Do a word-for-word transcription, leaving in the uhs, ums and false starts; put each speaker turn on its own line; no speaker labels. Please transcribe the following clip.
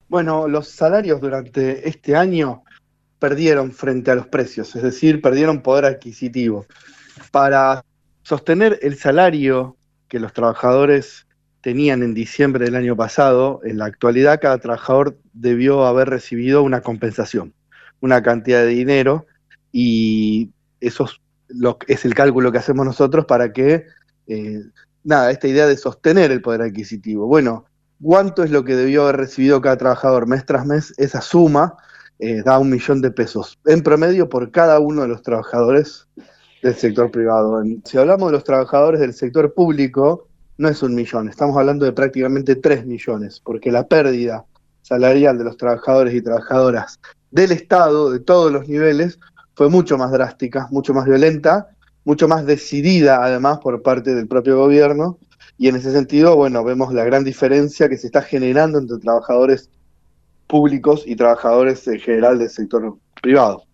Bueno, los salarios durante este año perdieron frente a los precios, es decir, perdieron poder adquisitivo. Para sostener el salario que los trabajadores tenían en diciembre del año pasado, en la actualidad cada trabajador debió haber recibido una compensación, una cantidad de dinero, y eso es, lo, es el cálculo que hacemos nosotros para que, eh, nada, esta idea de sostener el poder adquisitivo. Bueno, ¿cuánto es lo que debió haber recibido cada trabajador mes tras mes? Esa suma eh, da un millón de pesos en promedio por cada uno de los trabajadores del sector privado. Si hablamos de los trabajadores del sector público, no es un millón, estamos hablando de prácticamente tres millones, porque la pérdida salarial de los trabajadores y trabajadoras del Estado, de todos los niveles, fue mucho más drástica, mucho más violenta, mucho más decidida además por parte del propio gobierno, y en ese sentido, bueno, vemos la gran diferencia que se está generando entre trabajadores públicos y trabajadores en general del sector privado.